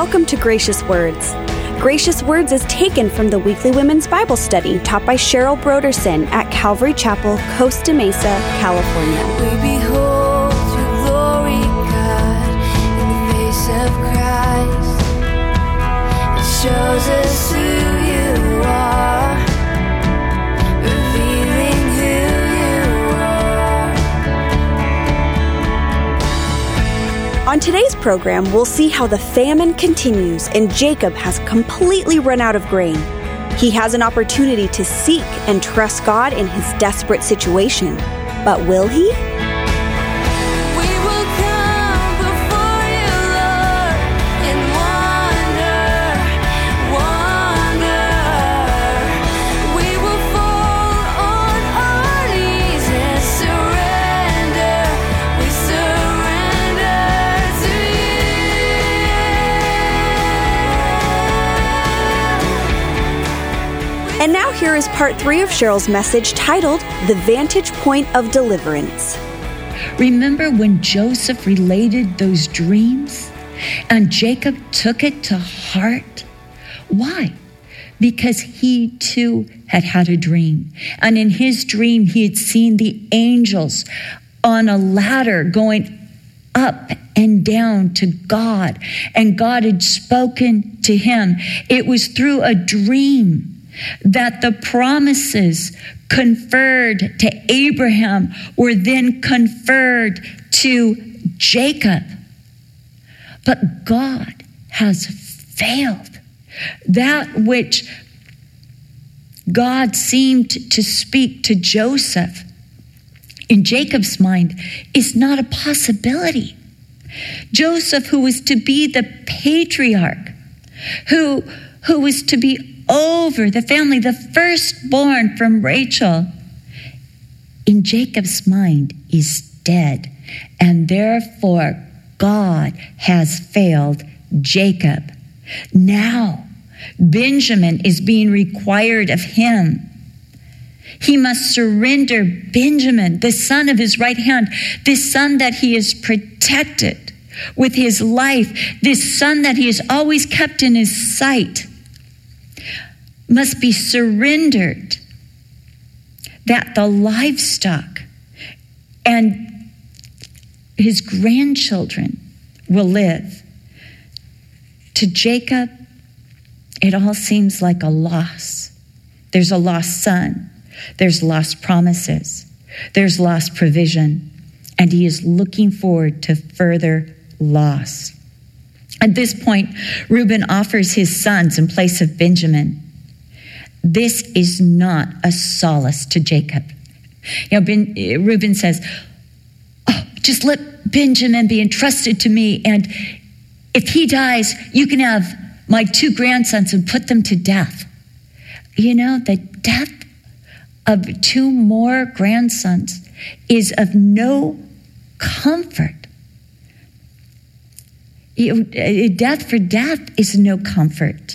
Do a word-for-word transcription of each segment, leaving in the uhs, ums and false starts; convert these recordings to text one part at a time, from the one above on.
Welcome to Gracious Words. Gracious Words is taken from the weekly women's Bible study taught by Cheryl Broderson at Calvary Chapel, Costa Mesa, California. We behold your glory, God, in the face of Christ. It shows us who you are, revealing who you are. On today's program, we'll see how the famine continues and Jacob has completely run out of grain. He has an opportunity to seek and trust God in his desperate situation. But will he? We will come before you, Lord, in wonder, wonder. We will fall on our knees and surrender. We surrender to you. And now here is part three of Cheryl's message titled, The Vantage Point of Deliverance. Remember when Joseph related those dreams and Jacob took it to heart? Why? Because he too had had a dream. And in his dream, he had seen the angels on a ladder going up and down to God. And God had spoken to him. It was through a dream that the promises conferred to Abraham were then conferred to Jacob. But God has failed. That which God seemed to speak to Joseph in Jacob's mind is not a possibility. Joseph, who was to be the patriarch, who, who was to be over the family, the firstborn from Rachel, in Jacob's mind is dead. And therefore, God has failed Jacob. Now, Benjamin is being required of him. He must surrender Benjamin, the son of his right hand, this son that he has protected with his life, this son that he has always kept in his sight, must be surrendered, that the livestock and his grandchildren will live. To Jacob, it all seems like a loss. There's a lost son. There's lost promises. There's lost provision. And he is looking forward to further loss. At this point, Reuben offers his sons in place of Benjamin. This is not a solace to Jacob. You know, ben, Reuben says, oh, just let Benjamin be entrusted to me, and if he dies, you can have my two grandsons and put them to death. You know, the death of two more grandsons is of no comfort. You know, death for death is no comfort.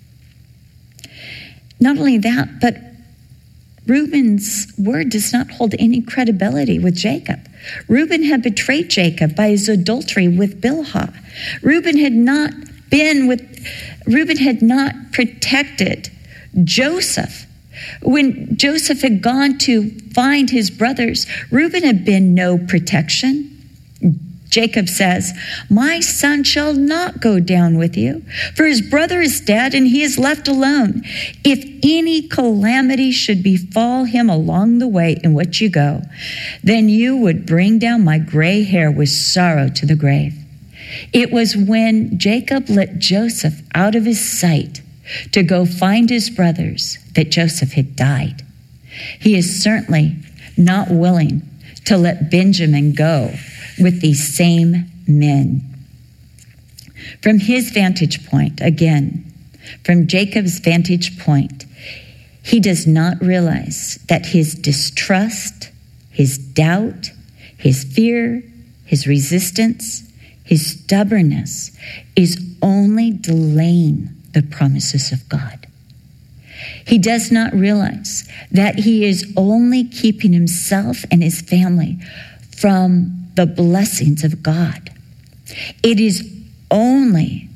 Not only that, but Reuben's word does not hold any credibility with Jacob. Reuben had betrayed Jacob by his adultery with Bilhah. Reuben had not been with, Reuben had not protected Joseph. When Joseph had gone to find his brothers, Reuben had been no protection. Jacob says, my son shall not go down with you, for his brother is dead and he is left alone. If any calamity should befall him along the way in which you go, then you would bring down my gray hair with sorrow to the grave. It was when Jacob let Joseph out of his sight to go find his brothers that Joseph had died. He is certainly not willing to let Benjamin go with these same men. From his vantage point, again, from Jacob's vantage point, he does not realize that his distrust, his doubt, his fear, his resistance, his stubbornness is only delaying the promises of God. He does not realize that he is only keeping himself and his family from the blessings of God. It is only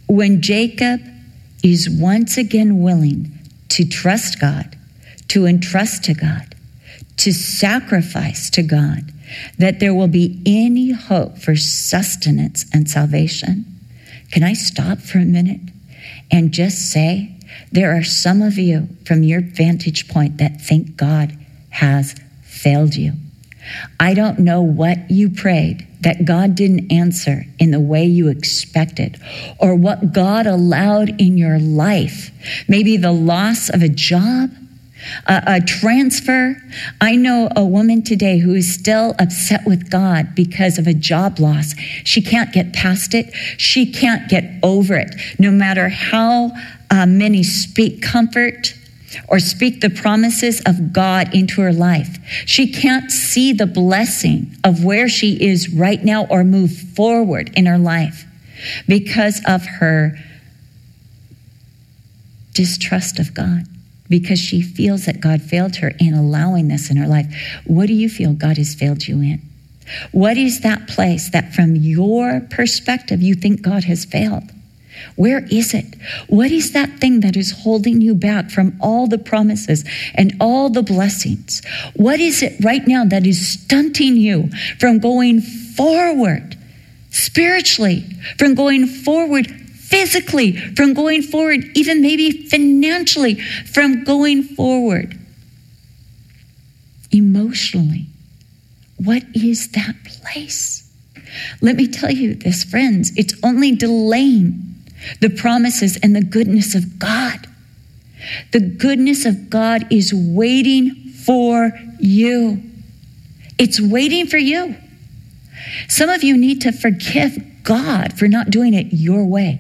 When Jacob is once again willing to trust God, to entrust to God, to sacrifice to God, that there will be any hope for sustenance and salvation. Can I stop for a minute and just say, there are some of you from your vantage point that think God has failed you. I don't know what you prayed that God didn't answer in the way you expected, or what God allowed in your life. Maybe the loss of a job, a, a transfer. I know a woman today who is still upset with God because of a job loss. She can't get past it. She can't get over it. No matter how uh, many speak comfort or speak the promises of God into her life, she can't see the blessing of where she is right now or move forward in her life because of her distrust of God, because she feels that God failed her in allowing this in her life. What do you feel God has failed you in? What is that place that from your perspective you think God has failed? Where is it? What is that thing that is holding you back from all the promises and all the blessings? What is it right now that is stunting you from going forward spiritually, from going forward physically, from going forward even maybe financially, from going forward emotionally? What is that place? Let me tell you this, friends, it's only delaying the promises and the goodness of God. The goodness of God is waiting for you. It's waiting for you. Some of you need to forgive God for not doing it your way.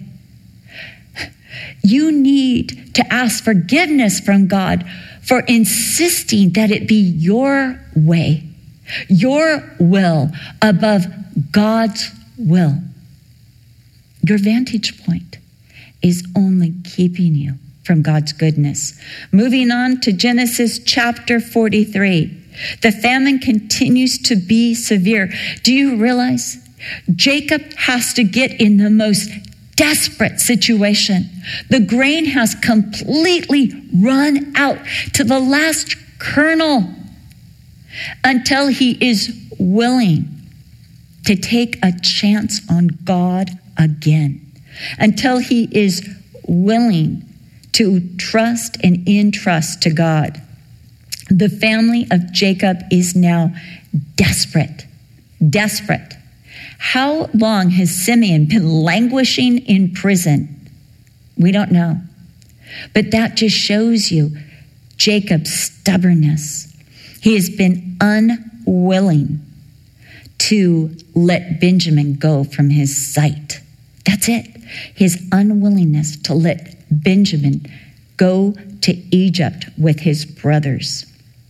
You need to ask forgiveness from God for insisting that it be your way, your will above God's will. Your vantage point is only keeping you from God's goodness. Moving on to Genesis chapter forty-three. The famine continues to be severe. Do you realize Jacob has to get in the most desperate situation? The grain has completely run out to the last kernel until he is willing to take a chance on God again, until he is willing to trust and entrust to God. The family of Jacob is now desperate, desperate. How long has Simeon been languishing in prison? We don't know. But that just shows you Jacob's stubbornness. He has been unwilling to let Benjamin go from his sight. That's it. His unwillingness to let Benjamin go to Egypt with his brothers.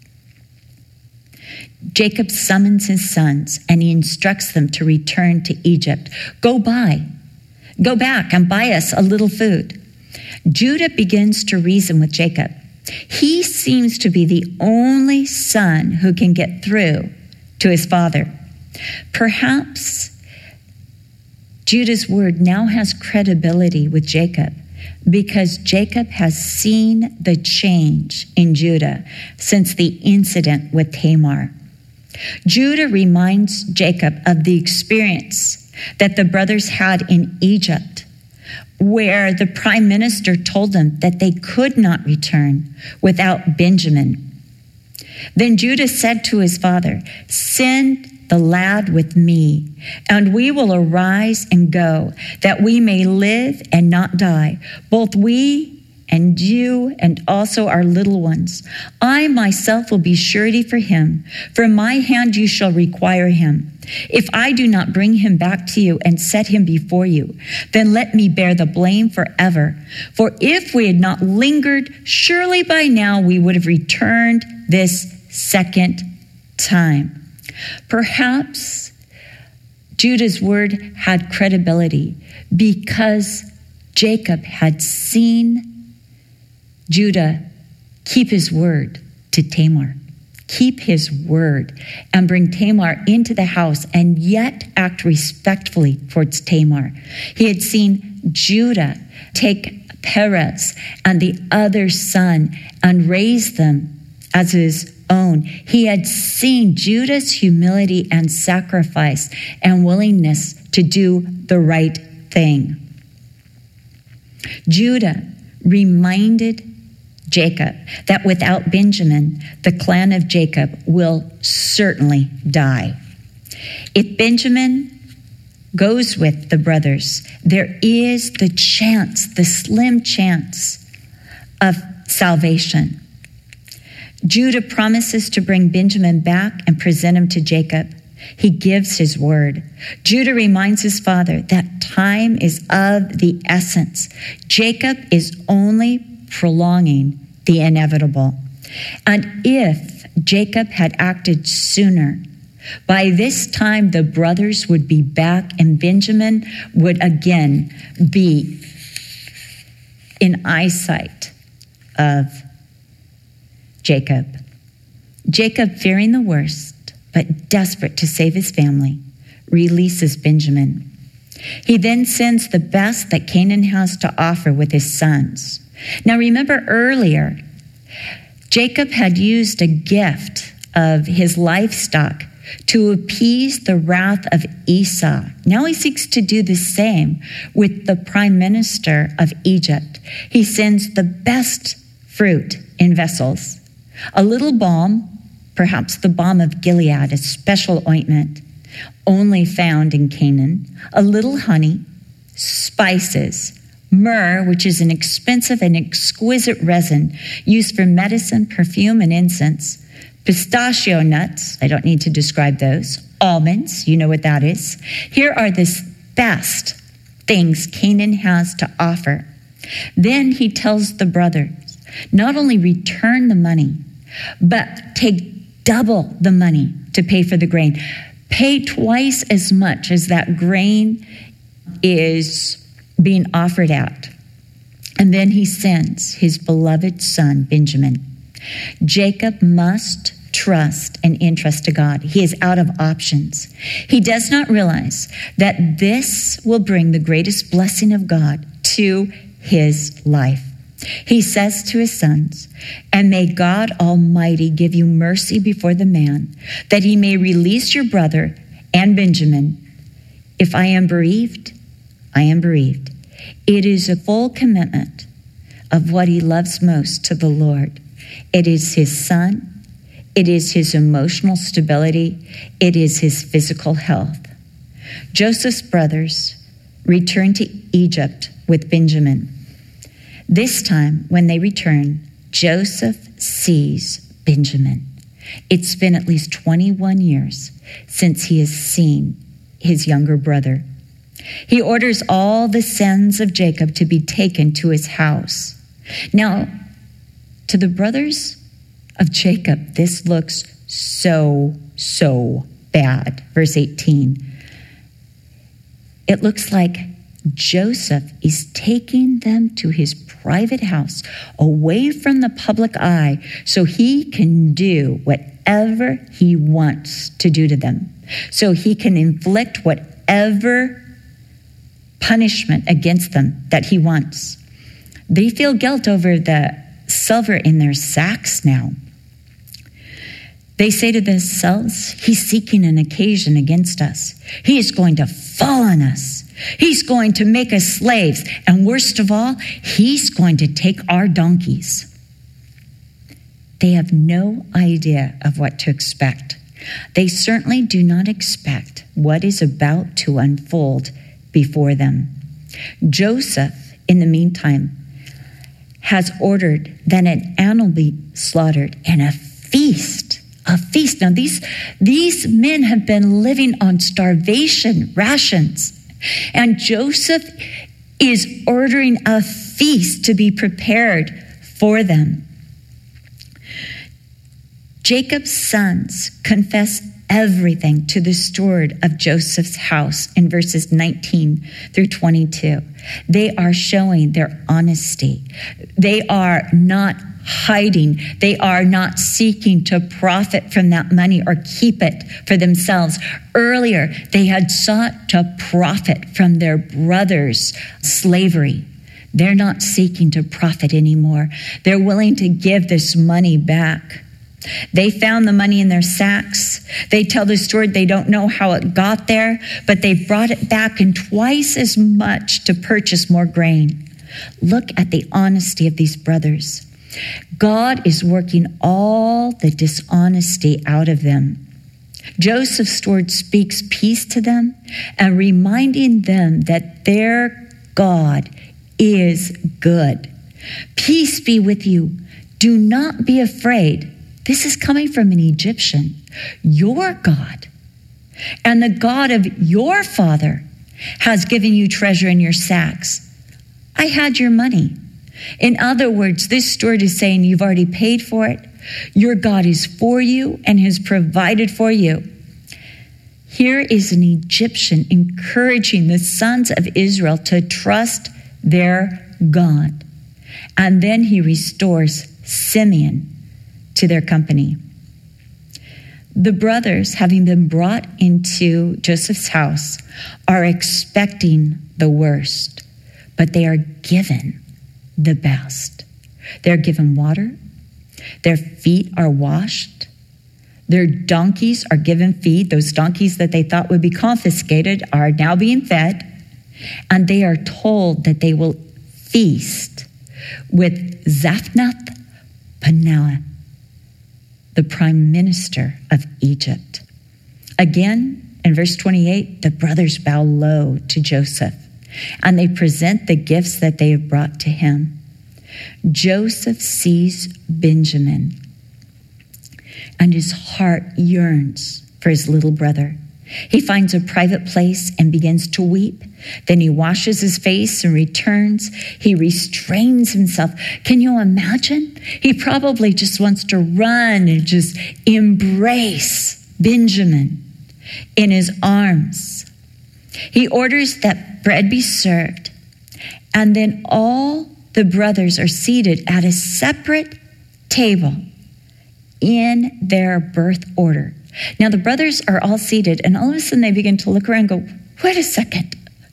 Jacob summons his sons and he instructs them to return to Egypt. Go buy, go back and buy us a little food. Judah begins to reason with Jacob. He seems to be the only son who can get through to his father. Perhaps Judah's word now has credibility with Jacob because Jacob has seen the change in Judah since the incident with Tamar. Judah reminds Jacob of the experience that the brothers had in Egypt, where the prime minister told them that they could not return without Benjamin. Then Judah said to his father, "Send the lad with me, and we will arise and go, that we may live and not die, both we and you and also our little ones. I myself will be surety for him. From my hand you shall require him. If I do not bring him back to you and set him before you, then let me bear the blame forever. For if we had not lingered, surely by now we would have returned this second time." Perhaps Judah's word had credibility because Jacob had seen Judah keep his word to Tamar, keep his word and bring Tamar into the house and yet act respectfully towards Tamar. He had seen Judah take Perez and the other son and raise them as his own. He had seen Judah's humility and sacrifice and willingness to do the right thing. Judah reminded Jacob that without Benjamin, the clan of Jacob will certainly die. If Benjamin goes with the brothers, there is the chance, the slim chance of salvation. Judah promises to bring Benjamin back and present him to Jacob. He gives his word. Judah reminds his father that time is of the essence. Jacob is only prolonging the inevitable. And if Jacob had acted sooner, by this time the brothers would be back and Benjamin would again be in eyesight of Jacob. Jacob, fearing the worst, but desperate to save his family, releases Benjamin. He then sends the best that Canaan has to offer with his sons. Now remember earlier, Jacob had used a gift of his livestock to appease the wrath of Esau. Now he seeks to do the same with the prime minister of Egypt. He sends the best fruit in vessels, a little balm, perhaps the balm of Gilead, a special ointment only found in Canaan, a little honey, spices, myrrh, which is an expensive and exquisite resin used for medicine, perfume, and incense, pistachio nuts, I don't need to describe those, almonds, you know what that is. Here are the best things Canaan has to offer. Then he tells the brothers, not only return the money, but take double the money to pay for the grain. Pay twice as much as that grain is being offered at. And then he sends his beloved son, Benjamin. Jacob must trust and entrust to God. He is out of options. He does not realize that this will bring the greatest blessing of God to his life. He says to his sons, "And may God Almighty give you mercy before the man, that he may release your brother and Benjamin. If I am bereaved, I am bereaved." It is a full commitment of what he loves most to the Lord. It is his son. It is his emotional stability. It is his physical health. Joseph's brothers returned to Egypt with Benjamin. This time, when they return, Joseph sees Benjamin. It's been at least twenty-one years since he has seen his younger brother. He orders all the sons of Jacob to be taken to his house. Now, to the brothers of Jacob, this looks so, so bad. Verse eighteen. It looks like Joseph is taking them to his private house, away from the public eye, so he can do whatever he wants to do to them. So he can inflict whatever punishment against them that he wants. They feel guilt over the silver in their sacks now. They say to themselves, he's seeking an occasion against us. He is going to fall on us. He's going to make us slaves. And worst of all, he's going to take our donkeys. They have no idea of what to expect. They certainly do not expect what is about to unfold before them. Joseph, in the meantime, has ordered that an animal be slaughtered and a feast, a feast. Now these, these men have been living on starvation rations, and Joseph is ordering a feast to be prepared for them. Jacob's sons confess everything to the steward of Joseph's house in verses nineteen through twenty-two. They are showing their honesty. They are not hiding. They are not seeking to profit from that money or keep it for themselves. Earlier, they had sought to profit from their brother's slavery. They're not seeking to profit anymore. They're willing to give this money back. They found the money in their sacks. They tell the steward they don't know how it got there, but they brought it back and twice as much to purchase more grain. Look at the honesty of these brothers. God is working all the dishonesty out of them. Joseph's steward speaks peace to them and reminding them that their God is good. Peace be with you. Do not be afraid. This is coming from an Egyptian. Your God and the God of your father has given you treasure in your sacks. I had your money. In other words, this steward is saying you've already paid for it. Your God is for you and has provided for you. Here is an Egyptian encouraging the sons of Israel to trust their God. And then he restores Simeon to their company. The brothers, having been brought into Joseph's house, are expecting the worst, but they are given the best. They're given water. Their feet are washed. Their donkeys are given feed. Those donkeys that they thought would be confiscated are now being fed. And they are told that they will feast with Zaphnath-Paneah, the prime minister of Egypt. Again, in verse twenty-eight, the brothers bow low to Joseph, and they present the gifts that they have brought to him. Joseph sees Benjamin, and his heart yearns for his little brother. He finds a private place and begins to weep. Then he washes his face and returns. He restrains himself. Can you imagine? He probably just wants to run and just embrace Benjamin in his arms. He orders that bread be served, and then all the brothers are seated at a separate table in their birth order. Now the brothers are all seated, and all of a sudden they begin to look around and go, wait a second.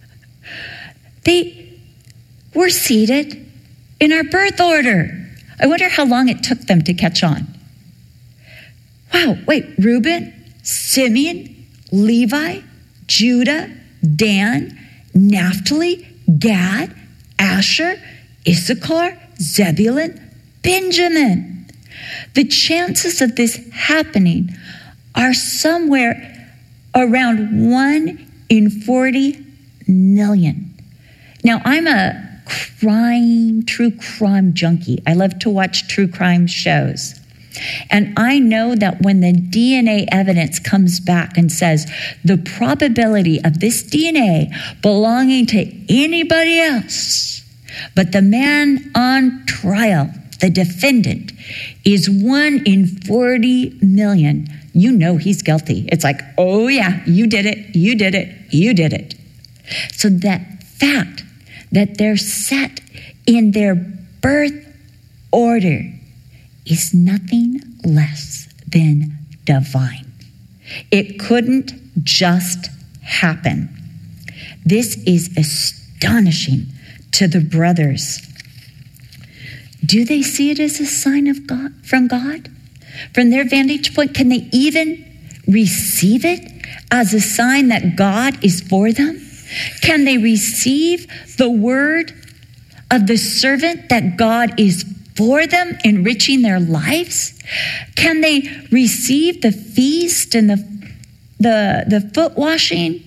They were seated in our birth order. I wonder how long it took them to catch on. Wow, wait, Reuben, Simeon, Levi, Judah, Dan, Naphtali, Gad, Asher, Issachar, Zebulun, Benjamin. The chances of this happening are somewhere around one in forty million. Now, I'm a crime, true crime junkie. I love to watch true crime shows. And I know that when the D N A evidence comes back and says the probability of this D N A belonging to anybody else but the man on trial, the defendant, is one in forty million, you know he's guilty. It's like, oh yeah, you did it, you did it, you did it. So that fact that they're set in their birth order is nothing less than divine. It couldn't just happen. This is astonishing to the brothers. Do they see it as a sign of God, from God? From their vantage point, can they even receive it as a sign that God is for them? Can they receive the word of the servant that God is for them, enriching their lives? Can they receive the feast and the, the, the foot washing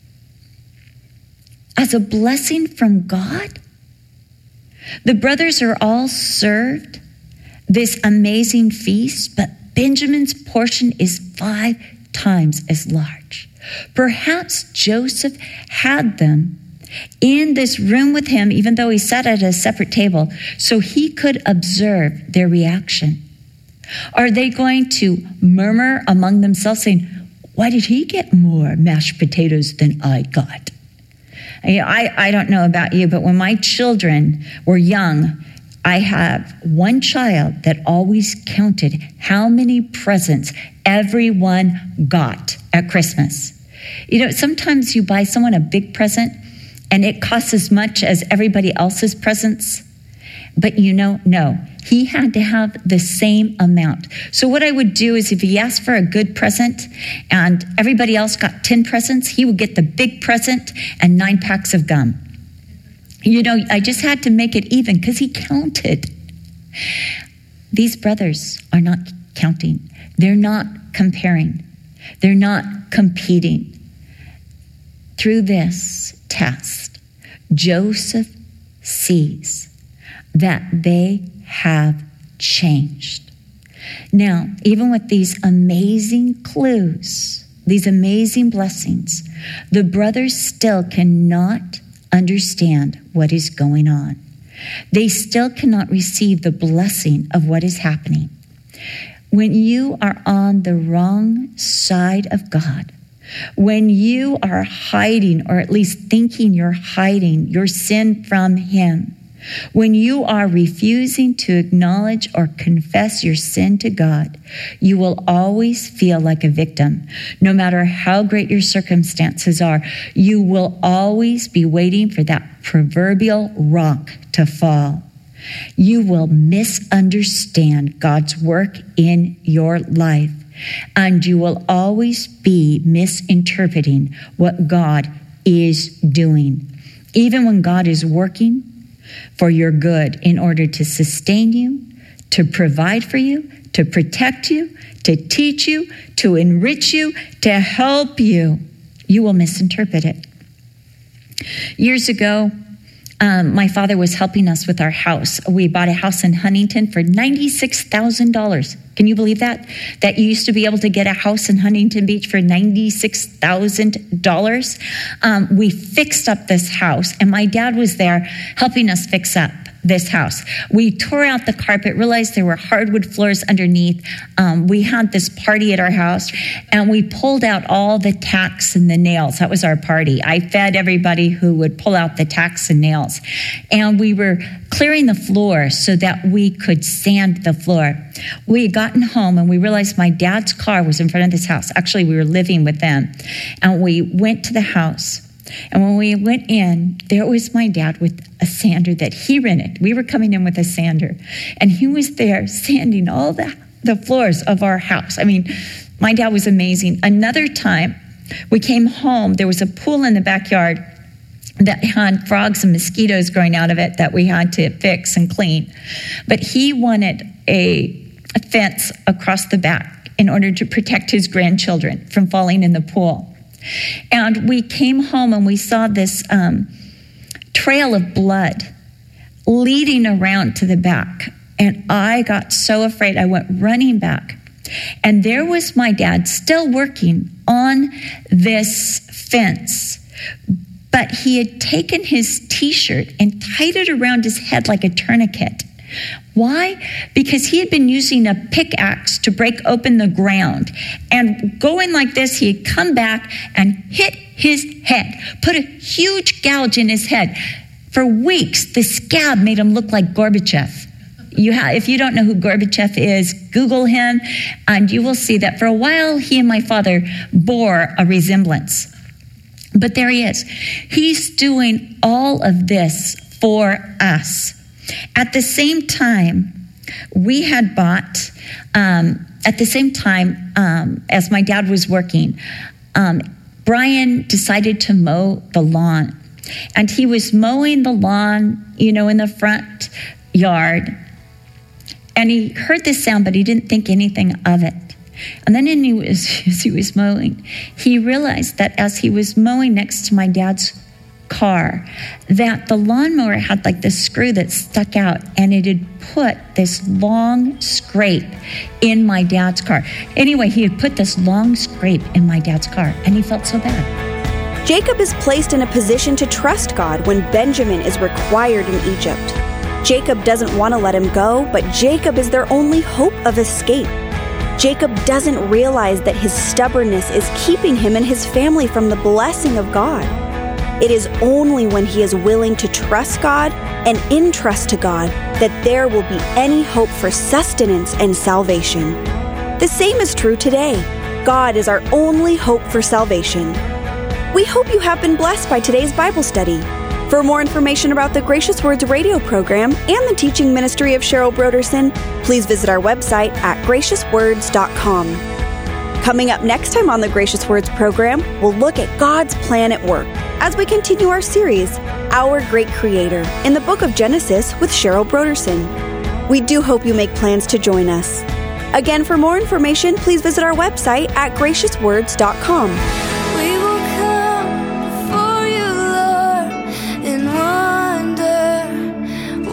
as a blessing from God? The brothers are all served this amazing feast, but Benjamin's portion is five times as large. Perhaps Joseph had them in this room with him, even though he sat at a separate table, so he could observe their reaction. Are they going to murmur among themselves saying, why did he get more mashed potatoes than I got? I, I, I don't know about you, but when my children were young, I have one child that always counted how many presents everyone got at Christmas. You know, sometimes you buy someone a big present and it costs as much as everybody else's presents. But you know, no, he had to have the same amount. So what I would do is if he asked for a good present and everybody else got ten presents, he would get the big present and nine packs of gum. You know, I just had to make it even because he counted. These brothers are not counting. They're not comparing. They're not competing. Through this test, Joseph sees that they have changed. Now, even with these amazing clues, these amazing blessings, the brothers still cannot understand what is going on. They still cannot receive the blessing of what is happening. When you are on the wrong side of God, when you are hiding, or at least thinking you're hiding your sin from him, when you are refusing to acknowledge or confess your sin to God, you will always feel like a victim. No matter how great your circumstances are, you will always be waiting for that proverbial rock to fall. You will misunderstand God's work in your life, and you will always be misinterpreting what God is doing. Even when God is working for your good in order to sustain you, to provide for you, to protect you, to teach you, to enrich you, to help you, you will misinterpret it. Years ago, um, my father was helping us with our house. We bought a house in Huntington for ninety-six thousand dollars. Can you believe that? That you used to be able to get a house in Huntington Beach for ninety-six thousand dollars. Um, we fixed up this house, and my dad was there helping us fix up this house. We tore out the carpet, realized there were hardwood floors underneath. Um, we had this party at our house, and we pulled out all the tacks and the nails. That was our party. I fed everybody who would pull out the tacks and nails. And we were clearing the floor so that we could sand the floor. We had gotten home, and we realized my dad's car was in front of this house. Actually, we were living with them. And we went to the house. And when we went in, there was my dad with a sander that he rented. We were coming in with a sander, and he was there sanding all the, the floors of our house. I mean, my dad was amazing. Another time, we came home. There was a pool in the backyard that had frogs and mosquitoes growing out of it that we had to fix and clean. But he wanted a, a fence across the back in order to protect his grandchildren from falling in the pool. And we came home and we saw this um, trail of blood leading around to the back. And I got so afraid, I went running back. And there was my dad still working on this fence. But he had taken his T-shirt and tied it around his head like a tourniquet. Why? Because he had been using a pickaxe to break open the ground. And going like this, he had come back and hit his head, put a huge gouge in his head. For weeks, the scab made him look like Gorbachev. You have, if you don't know who Gorbachev is, Google him, and you will see that for a while, he and my father bore a resemblance. But there he is. He's doing all of this for us. At the same time, we had bought, um, at the same time um, as my dad was working, um, Brian decided to mow the lawn. And he was mowing the lawn, you know, in the front yard. And he heard this sound, but he didn't think anything of it. And then he was, as he was mowing, he realized that as he was mowing next to my dad's car, that the lawnmower had like this screw that stuck out, and it had put this long scrape in my dad's car. Anyway, he had put this long scrape in my dad's car, and he felt so bad. Jacob is placed in a position to trust God when Benjamin is required in Egypt. Jacob doesn't want to let him go, but Jacob is their only hope of escape. Jacob doesn't realize that his stubbornness is keeping him and his family from the blessing of God. It is only when he is willing to trust God and entrust to God that there will be any hope for sustenance and salvation. The same is true today. God is our only hope for salvation. We hope you have been blessed by today's Bible study. For more information about the Gracious Words radio program and the teaching ministry of Cheryl Brodersen, please visit our website at gracious words dot com. Coming up next time on the Gracious Words program, we'll look at God's plan at work as we continue our series, Our Great Creator, in the book of Genesis with Cheryl Brodersen. We do hope you make plans to join us. Again, for more information, please visit our website at gracious words dot com. We will come before you, Lord, and wonder,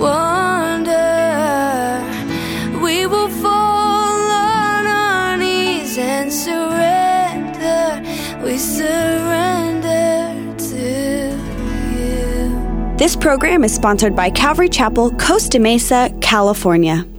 wonder. We will fall on our knees and surrender. We surrender to you. This program is sponsored by Calvary Chapel, Costa Mesa, California.